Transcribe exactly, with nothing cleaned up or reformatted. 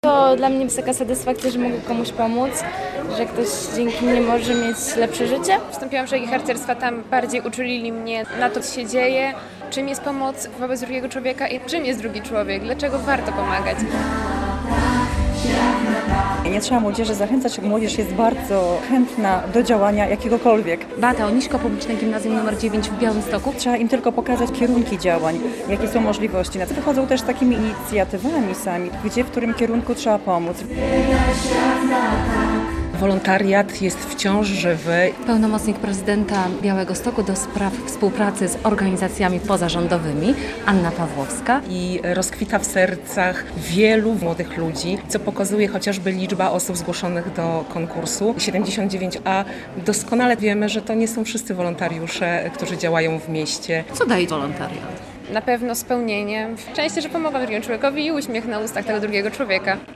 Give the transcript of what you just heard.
To dla mnie jest taka satysfakcja, że mogę komuś pomóc, że ktoś dzięki mnie może mieć lepsze życie. Wstąpiłam w szeregi harcerstwa, tam bardziej uczulili mnie na to, co się dzieje, czym jest pomoc wobec drugiego człowieka i czym jest drugi człowiek, dlaczego warto pomagać. Nie trzeba młodzieży zachęcać, młodzież jest bardzo chętna do działania jakiegokolwiek. Beata Oniśko, Publiczne Gimnazjum nr dziewięć w Białymstoku. Trzeba im tylko pokazać kierunki działań, jakie są możliwości. Na co wychodzą też takimi inicjatywami sami, gdzie, w którym kierunku trzeba pomóc. Wolontariat jest wciąż żywy. Pełnomocnik prezydenta Białegostoku do spraw współpracy z organizacjami pozarządowymi, Anna Pawłowska. I rozkwita w sercach wielu młodych ludzi, co pokazuje chociażby liczba osób zgłoszonych do konkursu. siedemdziesiąt dziewięć A. Doskonale wiemy, że to nie są wszyscy wolontariusze, którzy działają w mieście. Co daje wolontariat? Na pewno spełnienie, szczęście, że pomogłam drugiemu człowiekowi i uśmiech na ustach tego drugiego człowieka.